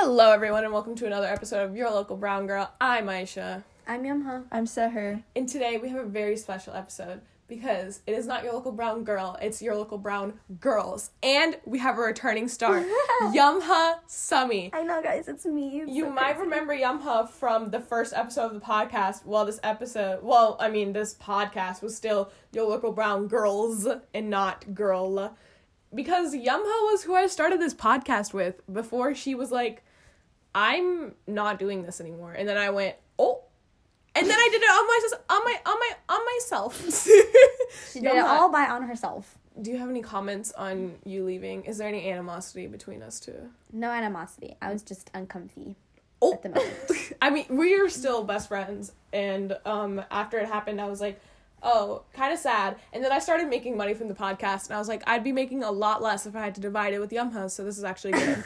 Hello, everyone, and welcome to another episode of Your Local Brown Girl. I'm Aisha. I'm Yumha. I'm Seher. And today we have a very special episode because it is not Your Local Brown Girl, it's Your Local Brown Girls. And we have a returning star, Yumha Sumi. I know, guys, it's me. It's You might remember Yumha from the first episode of the podcast. This podcast was still Your Local Brown Girls and not Girl. Because Yumha was who I started this podcast with before she was like, I'm not doing this anymore. And then I went, oh. And then I did it on myself. She did it all on herself. Do you have any comments on you leaving? Is there any animosity between us two? No animosity. I was just uncomfy Oh. at the moment. I mean, we are still best friends. And after it happened, I was like, oh, kind of sad. And then I started making money from the podcast, and I was like, I'd be making a lot less if I had to divide it with Yumha, so this is actually good.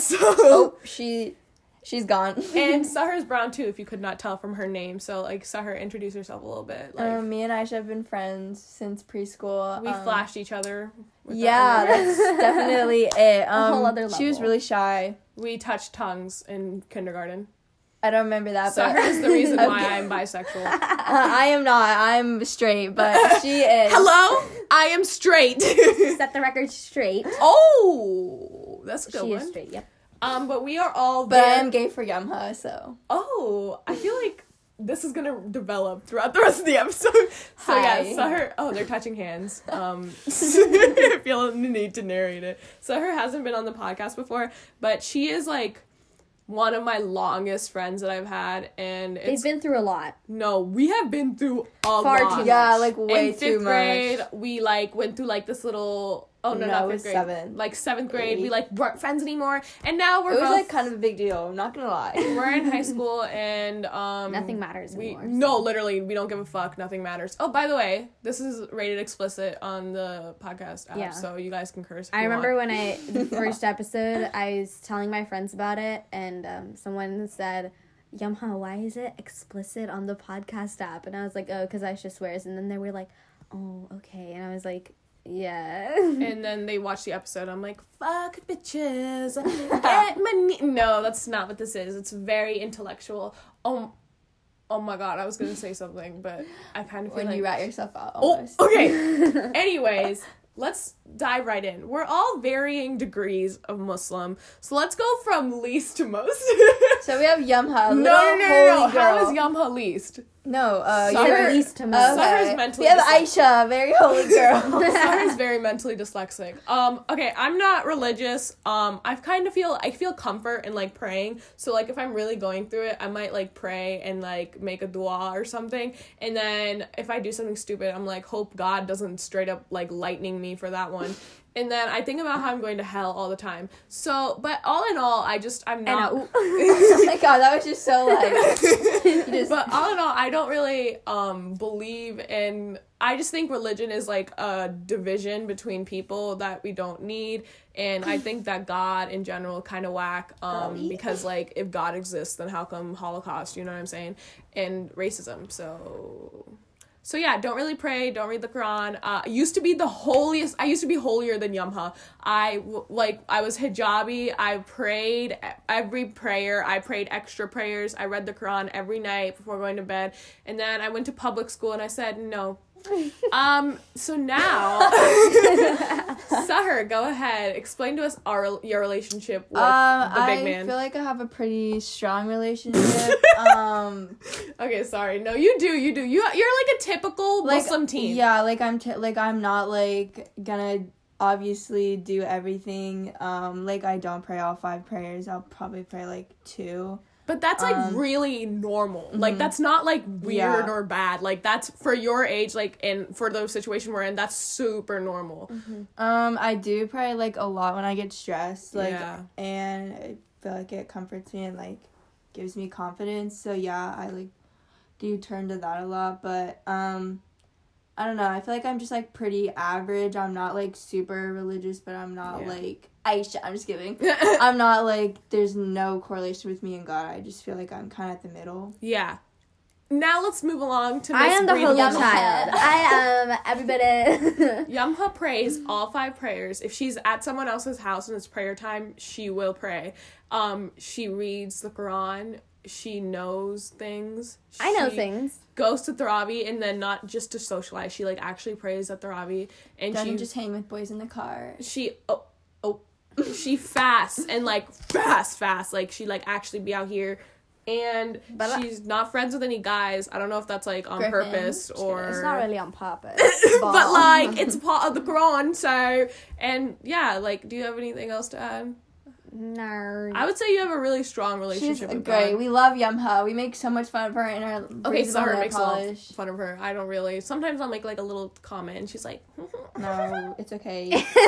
She's gone. And Seher's brown too, if you could not tell from her name. So, like, Seher, introduce yourself a little bit. Like, Me and Aisha have been friends since preschool. we flashed each other. Yeah, that's definitely it. A whole other level. She was really shy. We touched tongues in kindergarten. I don't remember that, but... Seher is the reason why I'm bisexual. I am not. I'm straight, but she is. Hello? I am straight. Set the record straight. Oh, that's a good She one. is straight, yep. But we are all But I there. am gay for Yumha, so... Oh, I feel like this is gonna develop throughout the rest of the episode. So Hi. yeah, Seher. Oh, they're touching hands. I feel the need to narrate it. Seher hasn't been on the podcast before, but she is like one of my longest friends that I've had, and it's They've been through a lot. no, we have been through a Far lot. too Yeah, much. like, way In too fifth much. grade, we like went through like this little. Oh no, No, not it fifth was grade. seventh. Like seventh grade, we Eighth. like weren't friends anymore, and now we're It was, both. like, kind of a big deal. I'm not gonna lie. We're in high school, and Nothing matters anymore. No, literally, we don't give a fuck. Nothing matters. Oh, by the way, this is rated explicit on the podcast app, Yeah. so you guys can curse. If I you remember want. the first episode, I was telling my friends about it, and someone said, Yumha, why is it explicit on the podcast app? And I was like, oh, because Aisha swears. And then they were like, oh, okay. And I was like, yeah. And then they watched the episode. I'm like, fuck bitches, get money. No, that's not what this is. It's very intellectual. Oh my god, I was gonna say something, but I kind of feel When like you rat yourself out, Oh, almost. okay. Anyways, let's dive right in. We're all varying degrees of Muslim, so let's go from least to most. So we have Yumha, No. holy girl. How is Yumha least? No, Seher- least to most. Seher's mentally We have dyslexic. Aisha, very holy girl. Seher's very mentally dyslexic. Okay, I'm not religious. I feel comfort in like praying. So like if I'm really going through it, I might like pray and like make a dua or something. And then if I do something stupid, I'm like, hope God doesn't straight up like lightning me for that one. And then I think about how I'm going to hell all the time. So, but all in all, I'm not. Oh my god, that was just so like... But all in all, I don't really believe in. I just think religion is like a division between people that we don't need, and I think that God in general kind of whack. Because like if God exists, then how come Holocaust? You know what I'm saying? And racism. So yeah, don't really pray, don't read the Quran. I used to be the holiest. I used to be holier than Yumha. I was hijabi. I prayed every prayer. I prayed extra prayers. I read the Quran every night before going to bed. And then I went to public school and I said no. So now, Seher, go ahead. Explain to us your relationship with the big man. I feel like I have a pretty strong relationship. Okay, sorry. No, you do. You're like a typical like, Muslim teen. Yeah, like I'm not like gonna obviously do everything. Like I don't pray all 5 prayers. I'll probably pray like 2. But that's, like, really normal. Like, that's not, like, weird or bad. Like, that's, for your age, like, and for the situation we're in, that's super normal. I do pray, like, a lot when I get stressed. Like, Yeah. and I feel like it comforts me and, like, gives me confidence. So, yeah, I, like, do turn to that a lot. But, I don't know. I feel like I'm just, like, pretty average. I'm not, like, super religious, but I'm not, like... Aisha, I'm just kidding. I'm not, like, there's no correlation with me and God. I just feel like I'm kind of at the middle. Yeah. Now let's move along to Miss I am the Breed holy Yumha. child. I am everybody. Yumha prays all 5 prayers. If she's at someone else's house and it's prayer time, she will pray. She reads the Quran. She knows things. I know She things. goes to Tarawih, and then not just to socialize. She, like, actually prays at Tarawih. And Doesn't she just hang with boys in the car. she she fasts and like fast like she like actually be out here, and But she's not friends with any guys. I don't know if that's like on Griffin. purpose or It's not really on purpose. but like it's part of the Quran. So, and yeah, like, do you have anything else to add? No. I would say you have a really strong She's relationship with great. God. We love Yumha. We make so much fun of her in our Okay, Sahar nail makes a lot polish. of fun of her. I don't really. Sometimes I'll make like a little comment, and she's like, No, it's okay.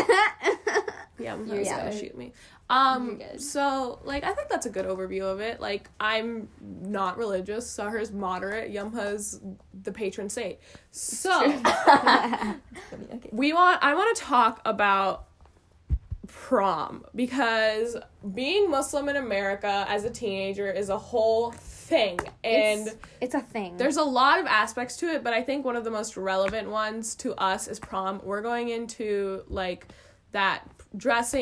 "Yeah, I'm You're gonna good. shoot me." You're good. So like I think that's a good overview of it. Like, I'm not religious. Sahar's moderate. Yumha's the patron saint. So Okay. I want to talk about prom, because being Muslim in America as a teenager is a whole thing, and it's a thing. there's a lot of aspects to it, but I think one of the most relevant ones to us is prom. We're going into like that dress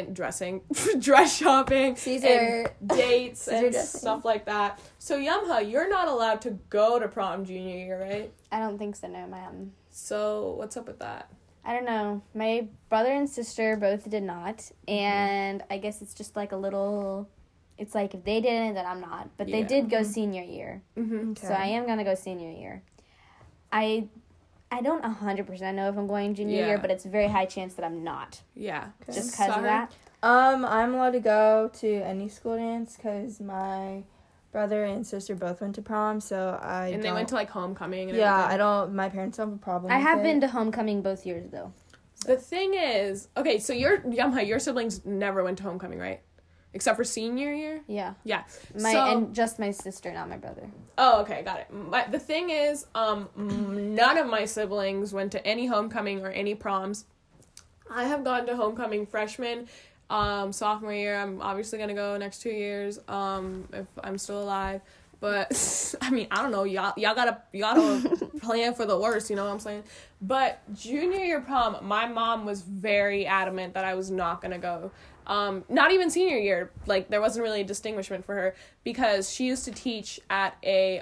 shopping, Caesar. and dates Caesar and dressing. stuff like that. So Yumha, you're not allowed to go to prom junior year, right? I don't think so, no, ma'am. So what's up with that? I don't know. My brother and sister both did not, and I guess it's just like a little. It's like if they didn't, then I'm not. But they Yeah. did go senior year, Mm-hmm. so I am gonna go senior year. I don't 100% know if I'm going junior Yeah. year, but it's a very high chance that I'm not, Yeah. Okay. just because of that. I'm allowed to go to any school dance because my brother and sister both went to prom, so And they went to like homecoming and Yeah, everything. I don't. My parents don't have a problem. I with have it. been to homecoming both years though. The thing is, okay, so Yumha, your siblings never went to homecoming, right? Except for senior year? Yeah, Yeah. and just my sister, not my brother. Oh, okay, got it. The thing is, none of my siblings went to any homecoming or any proms. I have gone to homecoming freshman, sophomore year. I'm obviously gonna go next 2 years, if I'm still alive. But I mean, I don't know. Y'all gotta plan for the worst. You know what I'm saying? But junior year prom, my mom was very adamant that I was not gonna go. Not even senior year. Like, there wasn't really a distinguishment for her because she used to teach at a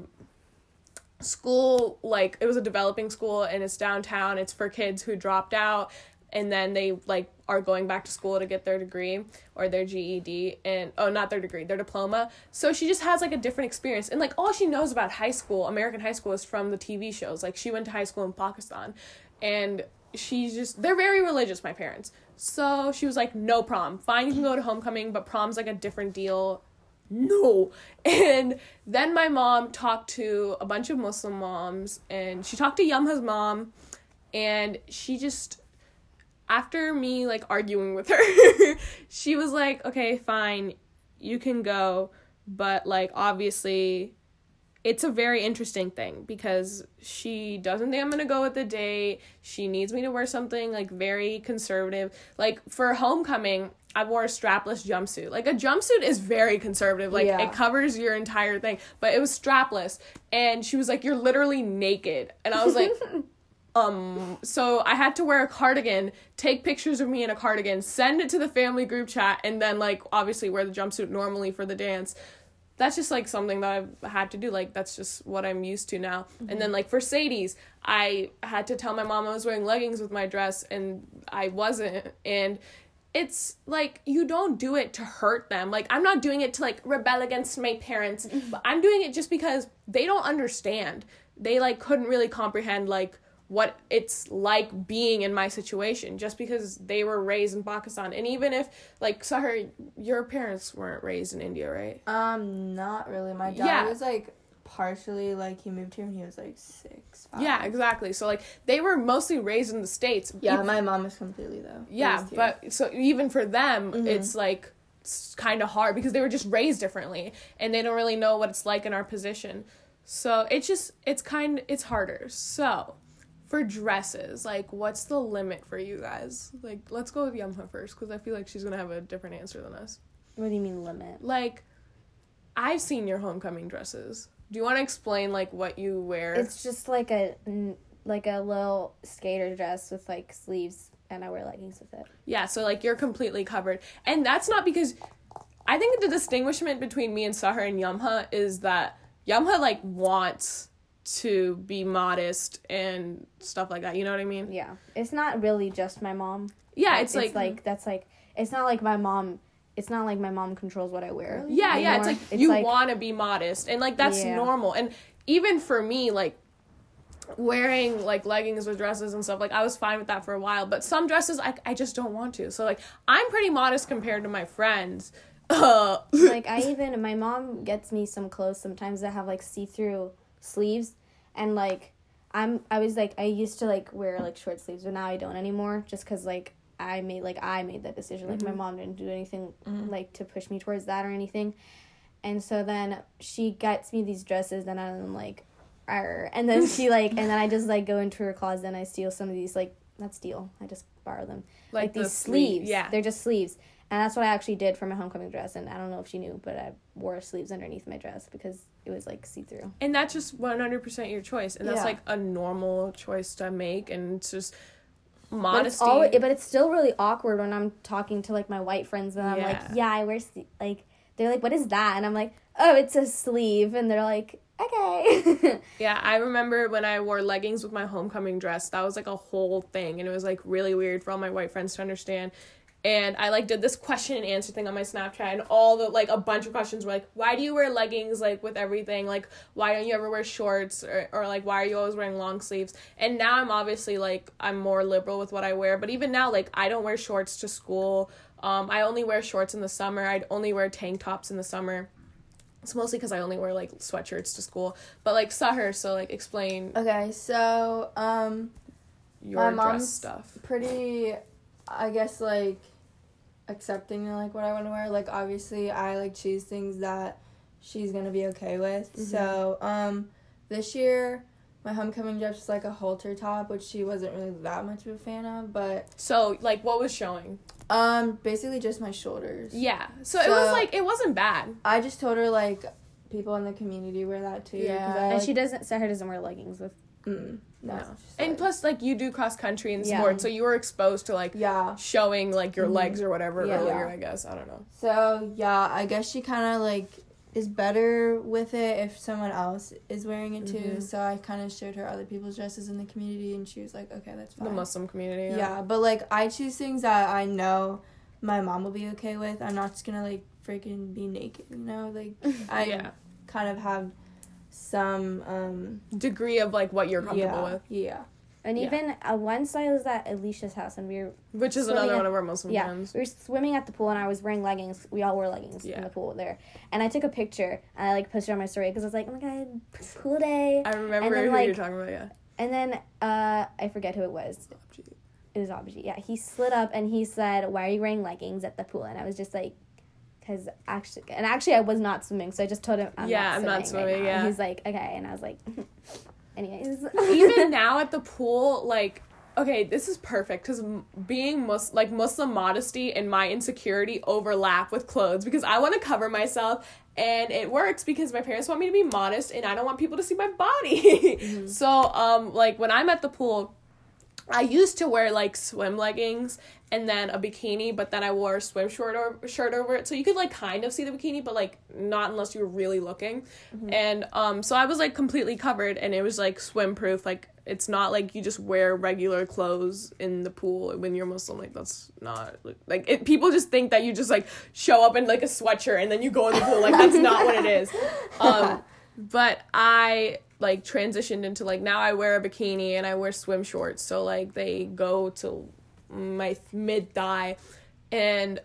school. Like, it was a developing school, and it's downtown. It's for kids who dropped out, and then they like are going back to school to get their degree or their GED, and not their degree, their diploma. So she just has like a different experience, and like all she knows about high school, American high school, is from the TV shows. Like, she went to high school in Pakistan, and they're very religious, my parents. So she was like, no prom. Fine, you can go to homecoming, but prom's like a different deal. No. And then my mom talked to a bunch of Muslim moms, and she talked to Yumha's mom, and she just, after me like arguing with her, she was like, okay, fine, you can go, but like obviously it's a very interesting thing because she doesn't think I'm gonna go with the date. She needs me to wear something like very conservative. Like, for homecoming, I wore a strapless jumpsuit. Like, a jumpsuit is very conservative. Like, Yeah. it covers your entire thing, but it was strapless. And she was like, you're literally naked. And I was like, so I had to wear a cardigan, take pictures of me in a cardigan, send it to the family group chat, and then like obviously wear the jumpsuit normally for the dance. That's just like something that I've had to do. Like, that's just what I'm used to now. Mm-hmm. And then like for Sadie's, I had to tell my mom I was wearing leggings with my dress, and I wasn't. And it's like, you don't do it to hurt them. Like, I'm not doing it to like rebel against my parents, but I'm doing it just because they don't understand. They like couldn't really comprehend like what it's like being in my situation, just because they were raised in Pakistan. And even if, like, Sahar, your parents weren't raised in India, right? Not really. My dad was, like, partially, like, he moved here when he was, like, 6, 5. Yeah, exactly. So, like, they were mostly raised in the States. Yeah, my mom is completely, though. Yeah, raised here. but, so, even for them, it's, like, kind of hard, because they were just raised differently, and they don't really know what it's like in our position. So, it's harder. So, for dresses, like, what's the limit for you guys? Like, let's go with Yumha first, because I feel like she's gonna have a different answer than us. What do you mean limit? Like, I've seen your homecoming dresses. Do you want to explain, like, what you wear? It's just like a little skater dress with like sleeves, and I wear leggings with it. Yeah, so, like, you're completely covered. And that's not because I think the distinguishment between me and Sahar and Yumha is that Yumha, like, wants to be modest and stuff like that. You know what I mean? Yeah. It's not really just my mom. Yeah, it's like that's like, it's not like my mom controls what I wear. Yeah, anymore. yeah, it's you want to be modest, and, like, that's normal. And even for me, like, wearing, like, leggings with dresses and stuff, like, I was fine with that for a while, but some dresses, I just don't want to. So, like, I'm pretty modest compared to my friends. Like, my mom gets me some clothes sometimes that have, like, see-through sleeves, and, like, I used to, like, wear, like, short sleeves, but now I don't anymore, just because, like, I made that decision. Like, my mom didn't do anything, like, to push me towards that or anything. And so then she gets me these dresses, and I'm like, arr. And then she, like, and then I just, like, go into her closet, and I steal some of these, like, not steal, I just borrow them. Like these sleeves. Yeah. They're just sleeves. And that's what I actually did for my homecoming dress. And I don't know if she knew, but I wore sleeves underneath my dress because it was, like, see-through. And that's just 100% your choice. And that's, like, a normal choice to make. And it's just modesty. But it's still really awkward when I'm talking to, like, my white friends. And I'm like, yeah, I wear, like, they're like, what is that? And I'm like, oh, it's a sleeve. And they're like, okay. Yeah, I remember when I wore leggings with my homecoming dress. That was, like, a whole thing. And it was, like, really weird for all my white friends to understand. And I, like, did this question and answer thing on my Snapchat, and a bunch of questions were, like, why do you wear leggings, like, with everything? Like, why don't you ever wear shorts? Or like, why are you always wearing long sleeves? And now I'm obviously, like, I'm more liberal with what I wear. But even now, like, I don't wear shorts to school. I only wear shorts in the summer. I'd only wear tank tops in the summer. It's mostly because I only wear, like, sweatshirts to school. But, like, Sahar, so, like, explain. Okay, so, your my mom's dress stuff. Pretty, I guess, like, accepting of, like, what I want to wear. Like, obviously, I, like, choose things that she's gonna be okay with. Mm-hmm. So, this year, my homecoming dress was, like, a halter top, which she wasn't really that much of a fan of, but... So, like, what was showing? Basically just my shoulders. Yeah. So it was, like, it wasn't bad. I just told her, like, people in the community wear that, too. Yeah. And Sahar doesn't wear leggings with... No. And plus, like, you do cross country and sports, so you were exposed to, like, showing, like, your legs or whatever earlier, I guess. I don't know. So, yeah, I guess she kind of, like, is better with it if someone else is wearing it, too. So I kind of showed her other people's dresses in the community, and she was like, okay, that's fine. The Muslim community, yeah. But, like, I choose things that I know my mom will be okay with. I'm not just gonna, like, freaking be naked, you know? Like, I kind of have... some degree of, like, what you're comfortable with. Yeah. And even once I was at Alicia's house and we were... Which is another one of our Muslim friends. We were swimming at the pool and I was wearing leggings. We all wore leggings in the pool there. And I took a picture and I, like, posted on my story because I was like, oh my god, pool day. I remember then, who like, you're talking about, yeah. And then, I forget who it was. It was Abhijit. Yeah, he slid up and he said, why are you wearing leggings at the pool? And I was just like... Because actually I was not swimming, so I just told him I'm not swimming right now. And he's like, okay, and I was like, anyways. Even now at the pool, like, okay, this is perfect, because being Muslim modesty and my insecurity overlap with clothes, because I want to cover myself, and it works because my parents want me to be modest, and I don't want people to see my body. So, like, when I'm at the pool, I used to wear, like, swim leggings and then a bikini, but then I wore a swim shirt over it, so you could, like, kind of see the bikini, but, like, not unless you were really looking. And so I was, like, completely covered, and it was, like, swim proof. Like, it's not like you just wear regular clothes in the pool when you're Muslim. Like, that's not, like, people just think that you just, like, show up in, like, a sweatshirt and then you go in the pool. Like, that's not what it is. But I, like, transitioned into, like, now I wear a bikini and I wear swim shorts, so, like, they go to my mid-thigh, and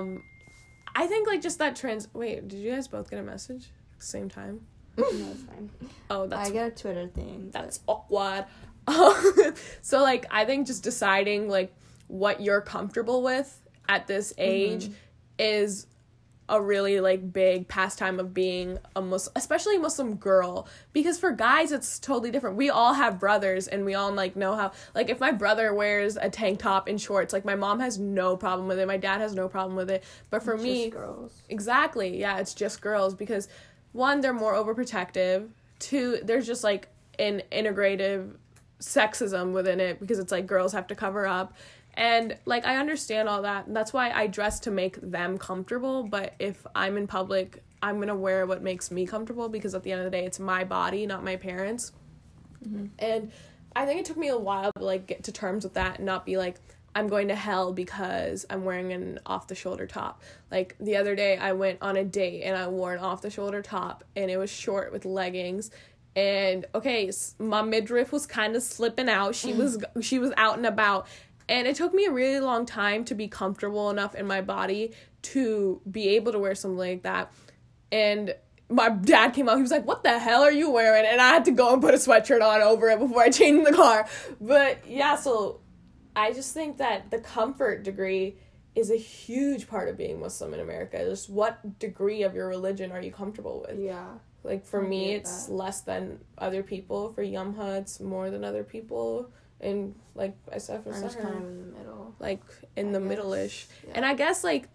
I think, like, just that wait, did you guys both get a message at the same time? No, it's fine. Oh, I get a Twitter thing. That's awkward. So, like, I think just deciding, like, what you're comfortable with at this age is a really, like, big pastime of being a Muslim, especially a Muslim girl, because for guys it's totally different. We all have brothers and we all, like, know how, like, if my brother wears a tank top and shorts, like, my mom has no problem with it, my dad has no problem with it, but for me, just girls. Exactly, yeah, it's just girls, because one, they're more overprotective, two, there's just, like, an integrative sexism within it, because it's like girls have to cover up, And, like, I understand all that. And that's why I dress to make them comfortable. But if I'm in public, I'm going to wear what makes me comfortable because at the end of the day, it's my body, not my parents'. Mm-hmm. And I think it took me a while to, like, get to terms with that and not be like, I'm going to hell because I'm wearing an off-the-shoulder top. Like, the other day, I went on a date and I wore an off-the-shoulder top and it was short with leggings. And, okay, my midriff was kind of slipping out. She was out and about. And it took me a really long time to be comfortable enough in my body to be able to wear something like that. And my dad came out, he was like, what the hell are you wearing? And I had to go and put a sweatshirt on over it before I changed in the car. But, yeah, so I just think that the comfort degree is a huge part of being Muslim in America. Just what degree of your religion are you comfortable with? Yeah. Like, for me, it's less than other people. For Yumha, it's more than other people. And, like I said, for I'm just kind of Sahar, in the middle. like, in the middle-ish. Yeah. And I guess, like,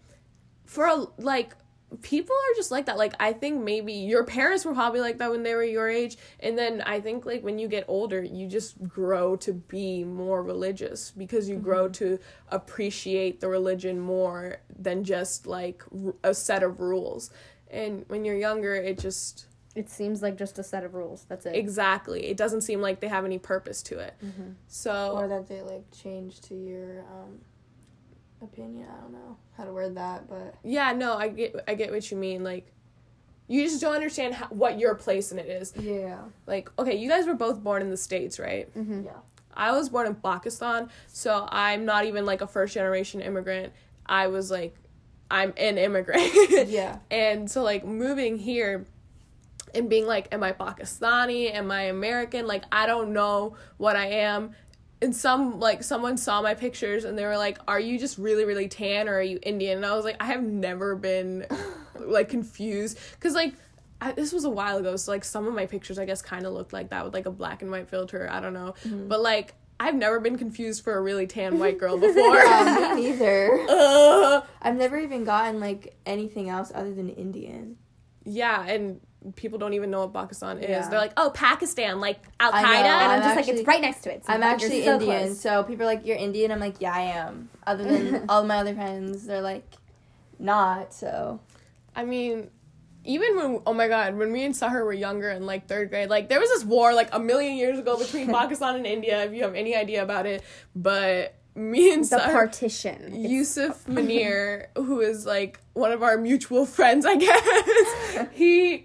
people are just like that. Like, I think maybe your parents were probably like that when they were your age. And then I think, like, when you get older, you just grow to be more religious because you grow to appreciate the religion more than just, like, a set of rules. And when you're younger, It seems like just a set of rules. That's it. Exactly. It doesn't seem like they have any purpose to it. Mm-hmm. So, or that they, like, change to your opinion. I don't know how to word that, but yeah, no, I get what you mean. Like, you just don't understand what your place in it is. yeah. Like, okay, you guys were both born in the States, right? Mm-hmm. Yeah. I was born in Pakistan, so I'm not even, like, a first-generation immigrant. I was, like, I'm an immigrant. Yeah. And so, like, moving here and being like, am I Pakistani? Am I American? Like, I don't know what I am. And someone saw my pictures and they were like, are you just really, really tan or are you Indian? And I was like, I have never been, like, confused. Because, like, this was a while ago, so, like, some of my pictures, I guess, kind of looked like that with, like, a black and white filter. I don't know. Mm-hmm. But, like, I've never been confused for a really tan white girl before. Yeah, me neither. I've never even gotten, like, anything else other than Indian. Yeah, and people don't even know what Pakistan is. Yeah. They're like, oh, Pakistan, like Al Qaeda. And I'm I'm just actually- like, it's right next to it. So I'm you're actually so Indian, close. so people are like, you're Indian? I'm like, yeah, I am. Other than all my other friends, they're like, not, so. I mean, even when me and Sahar were younger in, like, 3rd grade, like, there was this war, like, a million years ago between Pakistan and India, if you have any idea about it. But me and The Sahar, partition. Yusuf Munir, who is, like, one of our mutual friends, I guess, he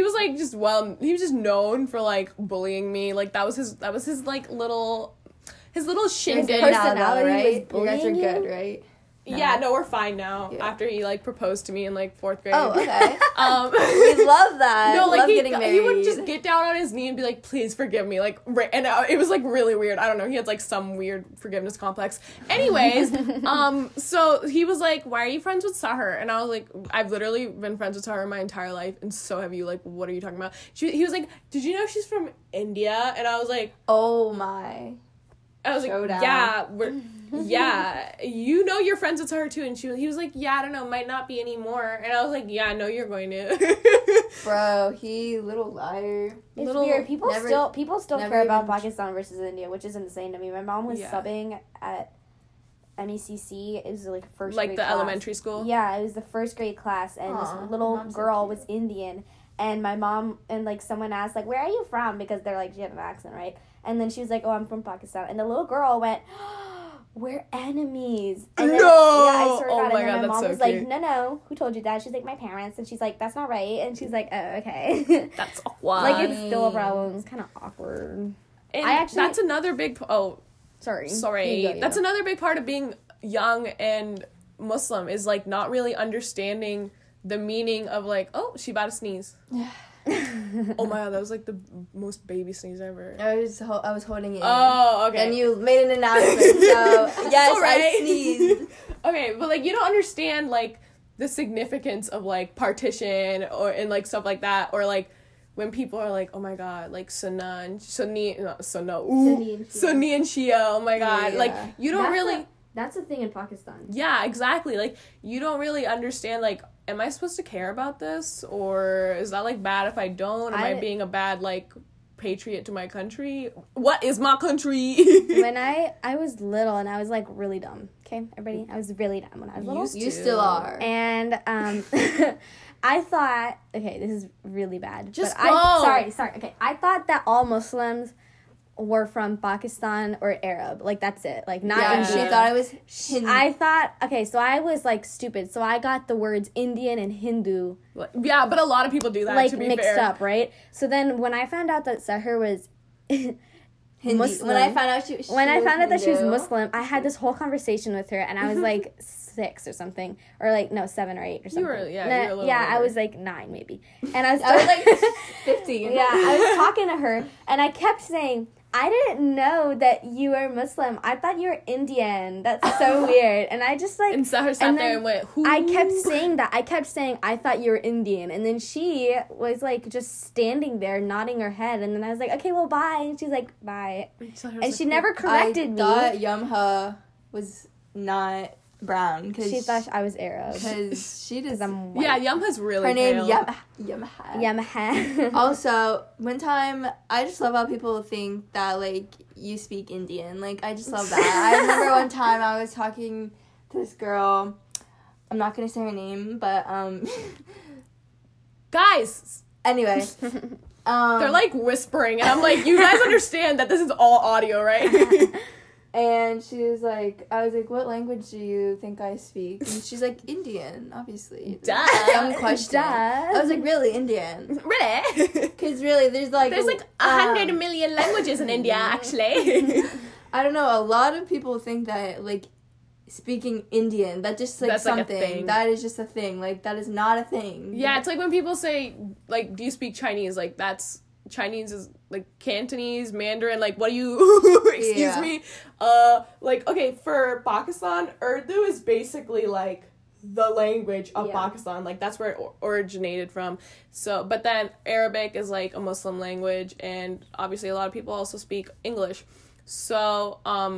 was just known for, like, bullying me. Like, that was his like, little shindig. His personality was You guys are bullying good, you? right? Yeah, no, we're fine now. Yeah. After he, like, proposed to me in, like, 4th grade. Oh, okay. We love that. No, like, love getting married. he would just get down on his knee and be like, please forgive me. Like, and it was, like, really weird. I don't know. He had, like, some weird forgiveness complex. Anyways, so he was like, why are you friends with Sahar? And I was like, I've literally been friends with Sahar my entire life, and so have you. Like, what are you talking about? He was like, did you know she's from India? And I was like, oh my. I was Showdown. like, yeah, you know you're friends with her too. And he was like, yeah, I don't know, might not be anymore. And I was like, yeah, I know you're going to. Bro, little liar. It's weird. People still never care about even- Pakistan versus India, which is insane to me. My mom was Yeah. subbing at MECC. It was like first Like grade the class. elementary school? Yeah, it was the first grade class, and Aw, this little mom's so girl cute. was Indian. And my mom and, like, someone asked, like, where are you from? Because they're like, she had an accent, right? And then she was like, oh, I'm from Pakistan. And the little girl went, we're enemies. And then, No! Yeah, I swear to Oh God. my And then God, my that's mom so was cute. like, no, who told you that? She's like, my parents. And she's like, that's not right. And she's like, oh, okay. That's awkward. Like, it's still a problem. It's kind of awkward. And that's another big... Sorry. sorry. You go, That's another big part of being young and Muslim is, like, not really understanding the meaning of, like, oh, she about to sneeze. Oh my God, that was, like, the most baby sneeze ever. I was holding it in. Oh, okay. And you made an announcement, so yes, Alright. I sneezed. Okay, but, like, you don't understand, like, the significance of, like, partition and, like, stuff like that, or, like, when people are like, oh my God, like, Sunni and Shia, oh my God, Yeah. like, you don't really... That's a thing in Pakistan. Yeah, exactly. Like, you don't really understand, like, am I supposed to care about this? Or is that, like, bad if I don't? Am I being a bad, like, patriot to my country. What is my country? When I was little and I was like really dumb. Okay, everybody, I was really dumb when I was little. You still are. And I thought, okay, this is really bad. Just but go. Sorry. Okay, I thought that all Muslims were from Pakistan or Arab. Like, that's it. Like, not Yeah, Indian. she thought I was Hindu. I thought, okay, so I was, like, stupid. So I got the words Indian and Hindu, Yeah, but a lot of people do that, like, to be mixed fair. up, right? So then when I found out that Sahar was Hindi. Muslim, When I found out she was that she was Hindu. Muslim, I had this whole conversation with her, and I was, like, 6 or something. Or, like, no, 7 or 8 or something. You were a little I older. was, like, 9, maybe. And I was like 15. Yeah, I was talking to her, and I kept saying, I didn't know that you were Muslim. I thought you were Indian. That's so weird. And I just, like... And Sahar sat and there then and went, who? I kept saying that. I kept saying, I thought you were Indian. And then she was, like, just standing there, nodding her head. And then I was like, okay, well, bye. And she's like, bye. And she never corrected me. I thought Yumha was not brown. Cause She thought I was Arab. Because she does. I'm white. Yeah, Yumha's really Her name pale. Yumha. Yamaha. Also, one time, I just love how people think that, like, you speak Indian. Like, I just love that. I remember one time I was talking to this girl. I'm not going to say her name, but, Guys, anyway. they're, like, whispering, and I'm like, you guys understand that this is all audio, right? And she was like, I was like, what language do you think I speak? And she's like, Indian, obviously. Duh. Dumb question. Duh. I was like, really, Indian? Really? Because really, there's like 100 million languages in India, actually. I don't know. A lot of people think that like speaking Indian, that just like That's, like, a something thing. that is just a thing. Like that is not a thing. Yeah, it's like when people say, like, do you speak Chinese? Like, that's... Chinese is, like, Cantonese, Mandarin, like, what do you... Excuse Yeah. me. Like, okay, for Pakistan, Urdu is basically, like, the language of Pakistan. Like, that's where it originated from. So, but then Arabic is, like, a Muslim language, and obviously a lot of people also speak English. So,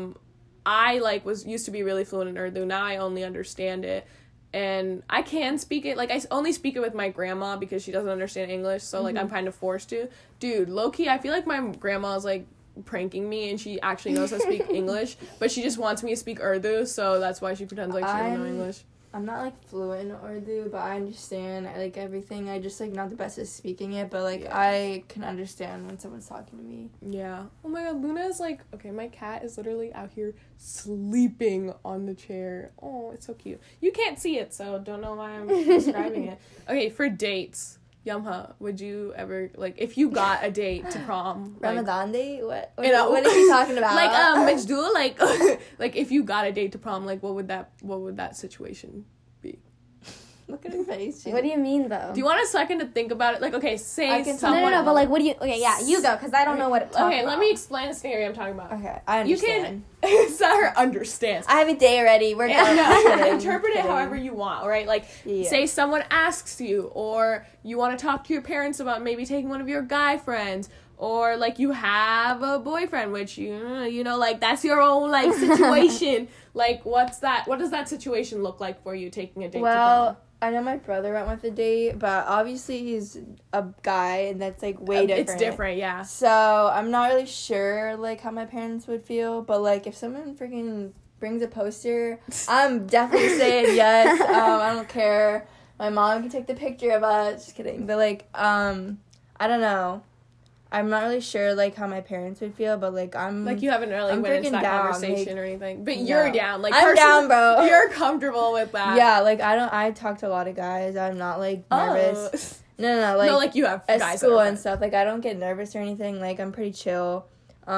I, like, used to be really fluent in Urdu. Now I only understand it. And I can speak it, like, I only speak it with my grandma because she doesn't understand English, so, like, I'm kind of forced to. Dude, low-key, I feel like my grandma is, like, pranking me, and she actually knows how to speak English, but she just wants me to speak Urdu, so that's why she pretends like she doesn't know English. I'm not like fluent in Urdu, but I understand like everything. I just like not the best at speaking it, but like I can understand when someone's talking to me. Yeah. Oh my god, Luna is like, okay, my cat is literally out here sleeping on the chair. Oh, it's so cute. You can't see it, so don't know why I'm describing it. Okay, for dates, Yumha, would you ever, like, if you got a date to prom, like, Ramadan date? What you know, what are you talking about? like, Majdoul, like, like, if you got a date to prom, like, what would that situation be? Look at her face. What do you mean, though? Do you want a second to think about it? Like, okay, say I can someone... No, but like, what do you... Okay, yeah, you go, because I don't know what it's talking Okay, let about. me explain the scenario I'm talking about. Okay, I You understand. can... Sarah understands. I have a day already. We're And, done. interpret it Kidding. however you want, all right? Like, Yeah. say someone asks you, or you want to talk to your parents about maybe taking one of your guy friends, or, like, you have a boyfriend, which, you know, like, that's your own, like, situation. Like, what does that situation look like for you, taking a date to prom? Well, I know my brother went with a date, but obviously he's a guy, and that's, like, way different. It's different, yeah. So, I'm not really sure, like, how my parents would feel, but, like, if someone freaking brings a poster, I'm definitely saying yes. I don't care. My mom can take the picture of us. Just kidding. But, like, I don't know. I'm not really sure, like, how my parents would feel, but, like, Like, you haven't really I'm went into freaking that down, conversation like, or anything. But no. you're down. Like, I'm down, bro. You're comfortable with that. Yeah, like, I talk to a lot of guys. I'm not, like, nervous. Oh. No, like, No, like, you have at guys school that are and stuff. Like, I don't get nervous or anything. Like, I'm pretty chill.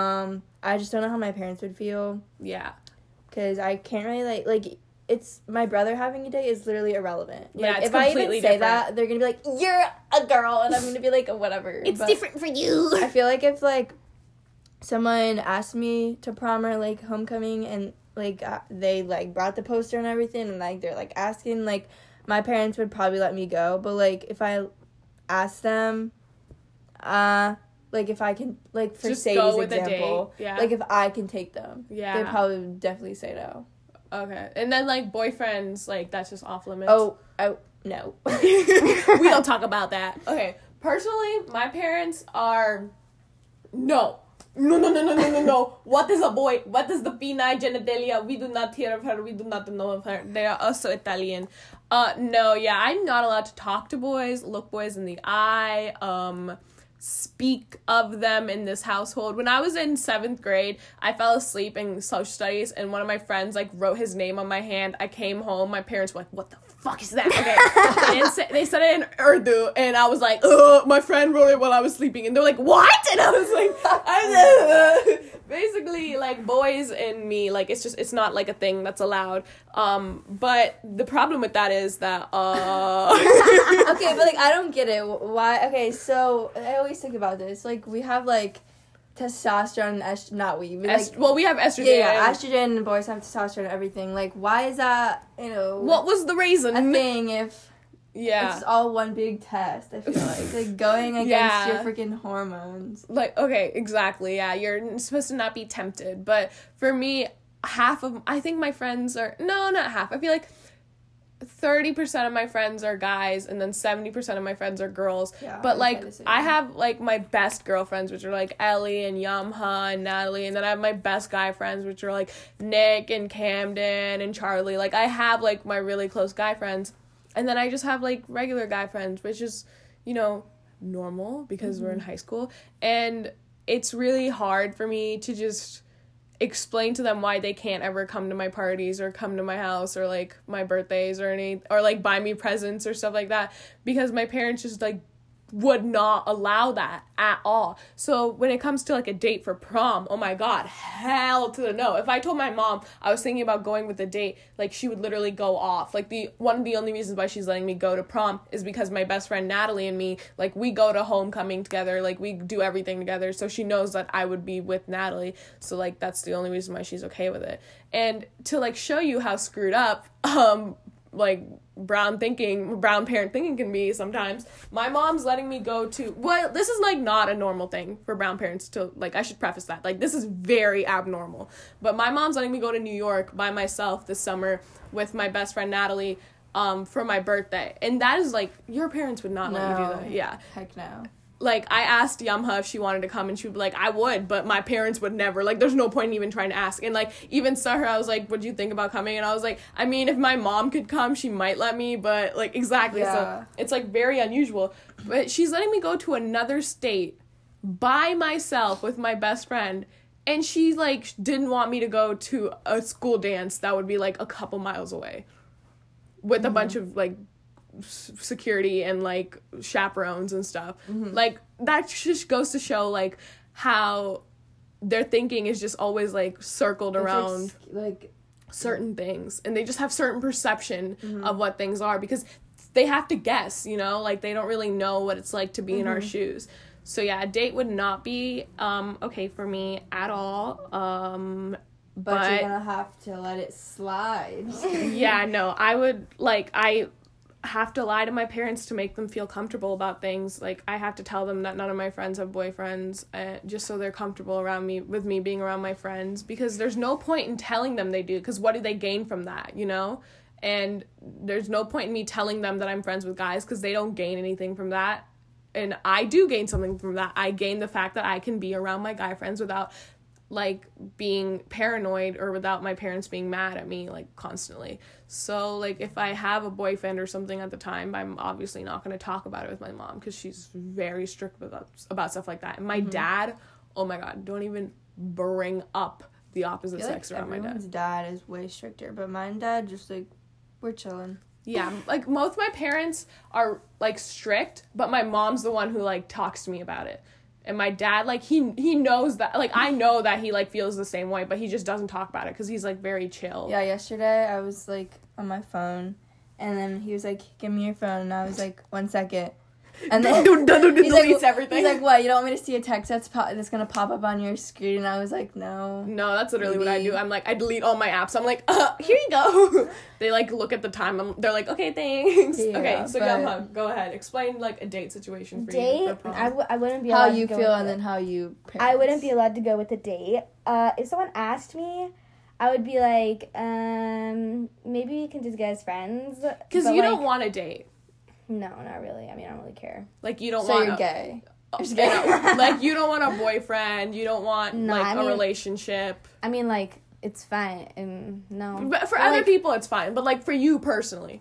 I just don't know how my parents would feel. Yeah. Because I can't really, like, it's, my brother having a date is literally irrelevant. Yeah, Like, it's if I even completely say different. that, they're gonna be like, you're a girl, and I'm gonna be like, whatever. But different for you. I feel like if, like, someone asked me to prom or, like, homecoming, and, like, they, like, brought the poster and everything, and, like, they're, like, asking, like, my parents would probably let me go. But, like, if I asked them, like, if I can, like, for Just Sadie's go with a example, date, yeah. like, if I can take them, Yeah. they probably would definitely say no. Okay. And then, like, boyfriends, like, that's just off limits. Oh, no. We don't talk about that. Okay. Personally, my parents are No. No. What is a boy? What is the penile genitalia? We do not hear of her. We do not know of her. They are also Italian. No, yeah, I'm not allowed to talk to boys, look boys in the eye, speak of them in this household. When I was in 7th grade, I fell asleep in social studies, and one of my friends, like, wrote his name on my hand. I came home, my parents were like, what the fuck is that? Okay. They said it in Urdu, and I was like, my friend wrote it while I was sleeping, and they're like, what? And I was like, basically, like, boys and me, like, it's not, like, a thing that's allowed, but the problem with that is that, Okay, but, like, I don't get it. Why? Okay, so, I always think about this, like, we have, like, testosterone and estrogen, not we, but, like, well, we have estrogen. Yeah, estrogen and boys have testosterone and everything. Like, why is that, you know... What was the reason? A thing if... Yeah. It's all one big test, I feel like. Like, going against your freaking hormones. Like, okay, exactly, yeah. You're supposed to not be tempted. But for me, I think my friends are... No, not half. I feel like 30% of my friends are guys, and then 70% of my friends are girls. Yeah, but, like, I have, like, my best girlfriends, which are, like, Ellie and Yamha and Natalie, and then I have my best guy friends, which are, like, Nick and Camden and Charlie. Like, I have, like, my really close guy friends, and then I just have, like, regular guy friends, which is, you know, normal, because we're in high school, and it's really hard for me to just explain to them why they can't ever come to my parties or come to my house or, like, my birthdays or like, buy me presents or stuff like that, because my parents just, like, would not allow that at all. So when it comes to, like, a date for prom, oh my god, hell to the no. If I told my mom I was thinking about going with a date, like, she would literally go off. Like, one of the only reasons why she's letting me go to prom is because my best friend Natalie and me, like, we go to homecoming together, like, we do everything together, so she knows that I would be with Natalie, so, like, that's the only reason why she's okay with it. And to, like, show you how screwed up like, brown parent thinking can be sometimes, my mom's letting me go to, well, this is, like, not a normal thing for brown parents to, like, I should preface that, like, this is very abnormal, but my mom's letting me go to New York by myself this summer with my best friend Natalie, for my birthday, and that is, like, your parents would not let you do that. Yeah, heck no. Like, I asked Yamha if she wanted to come, and she would be like, I would, but my parents would never. Like, there's no point in even trying to ask. And, like, even Sahar, I was like, what'd you think about coming? And I was like, I mean, if my mom could come, she might let me, but, like, exactly. Yeah. So it's, like, very unusual. But she's letting me go to another state by myself with my best friend, and she, like, didn't want me to go to a school dance that would be, like, a couple miles away with a bunch of, like, security and, like, chaperones and stuff. Like, that just goes to show, like, how their thinking is just always, like, circled around like certain things, and they just have certain perception of what things are, because they have to guess, you know, like, they don't really know what it's like to be in our shoes. So yeah, a date would not be okay for me at all. But you're gonna have to let it slide. Yeah, no, I have to lie to my parents to make them feel comfortable about things. Like, I have to tell them that none of my friends have boyfriends, just so they're comfortable around me, with me being around my friends, because there's no point in telling them they do, because what do they gain from that, you know? And there's no point in me telling them that I'm friends with guys, because they don't gain anything from that, and I do gain something from that. I gain the fact that I can be around my guy friends without, like, being paranoid, or without my parents being mad at me, like, constantly. So, like, if I have a boyfriend or something at the time, I'm obviously not going to talk about it with my mom, because she's very strict about stuff like that. And my dad, oh my god, don't even bring up the opposite sex around my dad. Everyone's dad is way stricter, but my dad just, like, we're chilling. Yeah, like, most of my parents are, like, strict, but my mom's the one who, like, talks to me about it. And my dad, like, he knows that, like, I know that he, like, feels the same way, but he just doesn't talk about it, because he's, like, very chill. Yeah, yesterday I was, like, on my phone, and then he was like, give me your phone, and I was like, 1 second. And then deletes everything. He's like, what, you don't want me to see a text that's gonna pop up on your screen? And I was like, no. No, that's literally what I do. I'm like, I delete all my apps. I'm like, here you go. They, like, look at the time. They're like, okay, thanks. Yeah, okay, so Yamha, go ahead. Explain, like, a date situation for you. I wouldn't be allowed to go. How you feel, and then how you parents. I wouldn't be allowed to go with a date. If someone asked me, I would be like, maybe we can just get as friends. Because you don't want a date. No, not really. I mean, I don't really care. Like, you don't want... want... So you're gay? Just you kidding. know, like, you don't want a boyfriend, you don't want, No, like, I a mean- relationship. I mean, like, it's fine. No. But for But, other like, people, it's fine. But, like, for you personally.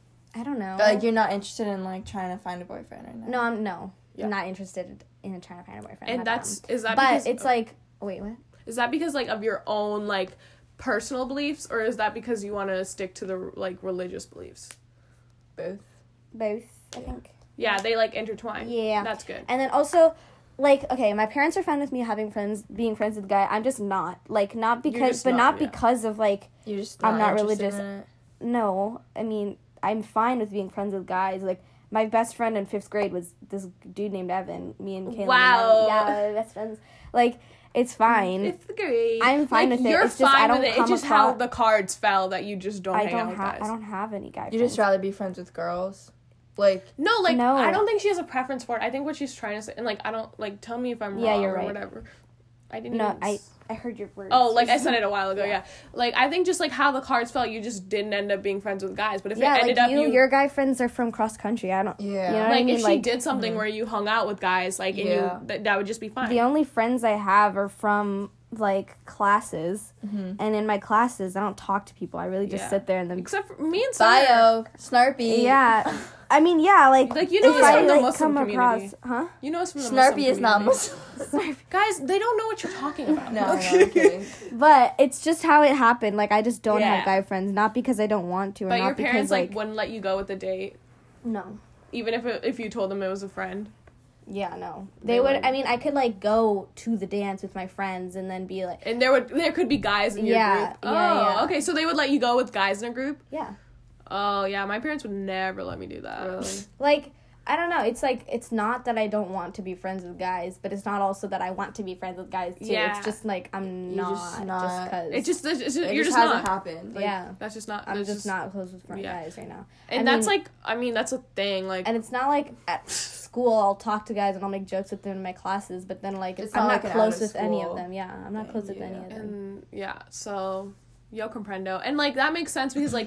I don't know. Like, you're not interested in, like, trying to find a boyfriend right now. No. Yeah. I'm not interested in trying to find a boyfriend. And I'm is that but because... it's like, wait, what? Is that because, like, of your own, like, personal beliefs? Or is that because you want to stick to the, like, religious beliefs? Both. Both, I think. Yeah, they, like, intertwine. Yeah. That's good. And then also, like, okay, my parents are fine with me being friends with the guy. I'm just not. Like, not because, just but not not, yeah. because of, like, You're just I'm not interested religious. in it. no. I mean, I'm fine with being friends with guys. Like, my best friend in 5th grade was this dude named Evan. Me and Kaylin. Wow. Yeah, we're best friends. Like, it's fine. It's great. I'm fine with it. You're It's just, fine I don't with it. come It's just how across- the cards fell that you just don't hang out with guys. I don't have any guy You friends. just rather be friends with girls. Like, No, like, No. I don't think she has a preference for it. I think what she's trying to say, and, like, I don't, like, tell me if I'm Yeah, wrong you're or right. whatever. I didn't No, even I heard your words. Oh, like, I said it a while ago, Yeah. yeah. Like, I think just, like, how the cards fell, you just didn't end up being friends with guys. But if Yeah, it ended like, up your guy friends are from cross country. I don't... yeah. You know what like, I mean? if she Like, did something where you hung out with guys, like, and Yeah. that would just be fine. the only friends I have are from, like, classes. And in my classes, I don't talk to people. I really just Yeah. sit there and then... Except for me and Summer. Bio. Snarpy. Yeah. I mean, yeah, like... Like, you know if us I, from the like, Muslim come community. across... Huh? You know us from the Muslim Snarpy is not community. Muslim. Guys, they don't know what you're talking about. No, I'm kidding. But it's just how it happened. Like, I just don't Yeah. have guy friends. Not because I don't want to, or But not your because, parents, like, wouldn't let you go with the date, No. even if you told them it was a friend. Yeah, no. They They would... would. I mean, I could, like, go to the dance with my friends and then be like... And there could be guys in your Yeah, group. yeah, Oh, yeah. okay. So they would let you go with guys in a group? Yeah. Oh, yeah. My parents would never let me do that. Really? Like, I don't know. It's like, it's not that I don't want to be friends with guys, but it's not also that I want to be friends with guys too. Yeah. It's just like I'm You're not just not- because It You're just hasn't not. happened. Like, yeah. That's just not. I'm that's just not close with friend yeah. guys right now. And I that's mean- like, I mean, that's a thing. Like, And it's not like at school I'll talk to guys and I'll make jokes with them in my classes, but then like It's I'm not not like an close out of with any of school them. Yeah, I'm not thing, close with yeah. any of them. and yeah. So, yo comprendo. And like that makes sense because like,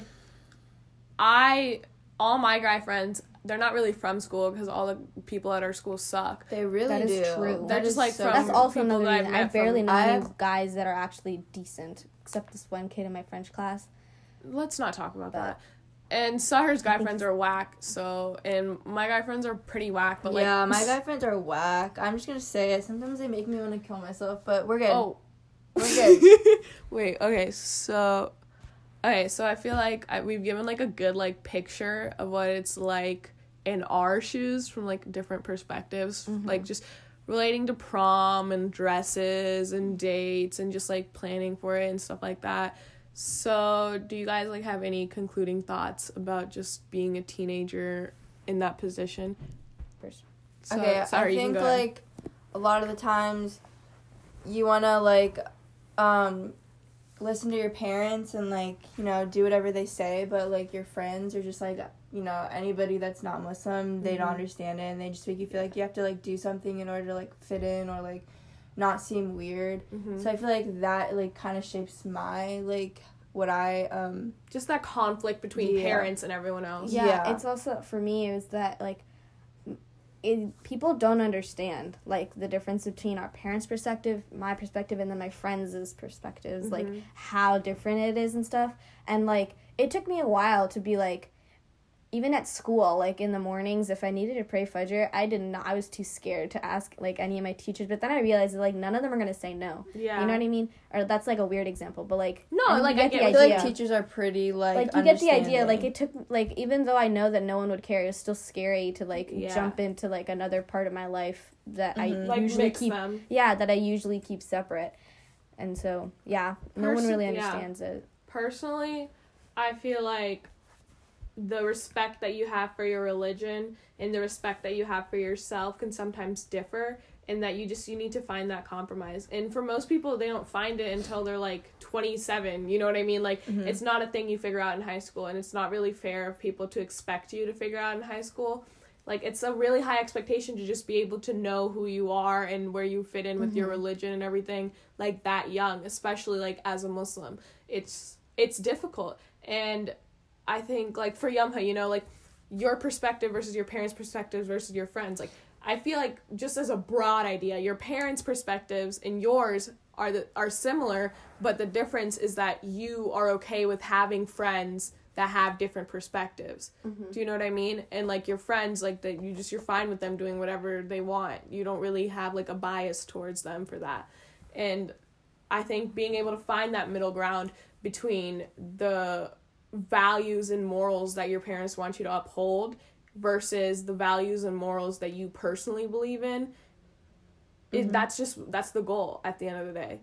all my guy friends, they're not really from school because all the people at our school suck. They really That is do. true. That They're just, is like, so from- That's true. also people another that I've reason. I met barely from- know any I've- guys that are actually decent, except this one kid in my French class. Let's not talk about But- that. And Sahar's guy friends are whack. So, and my guy friends are pretty whack. But like, yeah, my guy friends are whack. I'm just gonna say it. Sometimes they make me want to kill myself, but we're good. Oh, We're good. wait. Okay, so I feel like we've given like a good like picture of what it's like in our shoes from like different perspectives, like just relating to prom and dresses and dates and just like planning for it and stuff like that. So, do you guys like have any concluding thoughts about just being a teenager in that position? First. So, Okay, sorry, I you can think go ahead. like a lot of the times you wanna like listen to your parents and like, you know, do whatever they say, but like your friends are just like, you know, anybody that's not Muslim, they don't understand it and they just make you feel like you have to like do something in order to like fit in or like not seem weird. So I feel like that like kind of shapes my like what I just that conflict between Yeah. parents and everyone else. Yeah, Yeah. it's also for me it was that like people don't understand like the difference between our parents' perspective, my perspective, and then my friends' perspectives, like how different it is and stuff. And like it took me a while to be like, even at school, like in the mornings, if I needed to pray Fajr, I was too scared to ask like any of my teachers. But then I realized that like none of them are gonna say no. Yeah. You know what I mean? Or that's like a weird example, but like No, I mean, like, you I get get the I what feel idea. like teachers are pretty like You get the idea. Like understanding. it took like even though I know that no one would care, it's still scary to like Yeah. jump into like another part of my life that I like usually mix keep them. that I usually keep separate. And so no one really Yeah. understands it. Personally, I feel like the respect that you have for your religion and the respect that you have for yourself can sometimes differ, and that you need to find that compromise. And for most people, they don't find it until they're like 27. You know what I mean? Like it's not a thing you figure out in high school, and it's not really fair of people to expect you to figure out in high school. Like it's a really high expectation to just be able to know who you are and where you fit in with your religion and everything like that young, especially like as a Muslim. It's difficult. And I think like for Yumha, you know, like your perspective versus your parents' perspectives versus your friends, like I feel like just as a broad idea, your parents' perspectives and yours are similar, but the difference is that you are okay with having friends that have different perspectives. Do you know what I mean? And like your friends, like that you're fine with them doing whatever they want. You don't really have like a bias towards them for that. And I think being able to find that middle ground between the values and morals that your parents want you to uphold versus the values and morals that you personally believe in, that's the goal at the end of the day.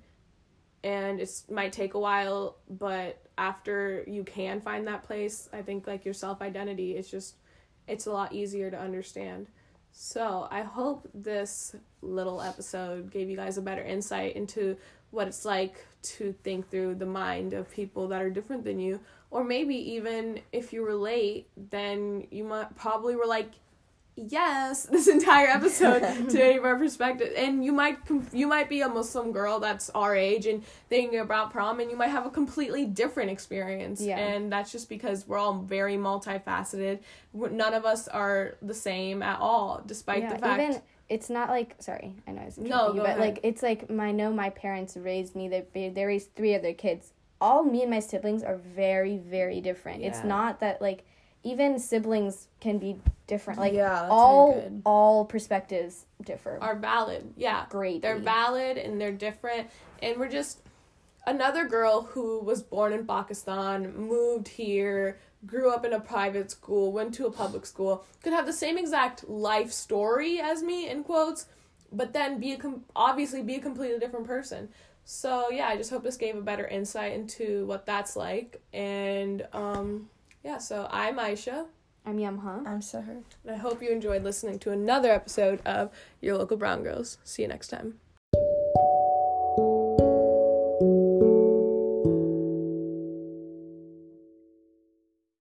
And it might take a while, but after you can find that place, I think like your self-identity, it's a lot easier to understand. So I hope this little episode gave you guys a better insight into what it's like to think through the mind of people that are different than you. Or maybe even if you relate, then you might probably were like, yes, this entire episode to any of our perspectives. And you might be a Muslim girl that's our age and thinking about prom, and you might have a completely different experience. Yeah. And that's just because we're all very multifaceted. None of us are the same at all, despite the fact. Even, it's not like, sorry, I know I was interrupting No, you, go but ahead. like, it's like, I know my parents raised me, they raised 3 other kids. All me and my siblings are very, very different. Yeah. It's not that, like, even siblings can be different. Like, Yeah, that's very good. all perspectives differ. Are valid. Yeah. Greatly. They're valid and they're different. And we're just another girl who was born in Pakistan, moved here, grew up in a private school, went to a public school, could have the same exact life story as me, in quotes, but then obviously be a completely different person. So, yeah, I just hope this gave a better insight into what that's like. And, yeah, so I'm Aisha. I'm Yamha. I'm Sahar. And I hope you enjoyed listening to another episode of Your Local Brown Girls. See you next time.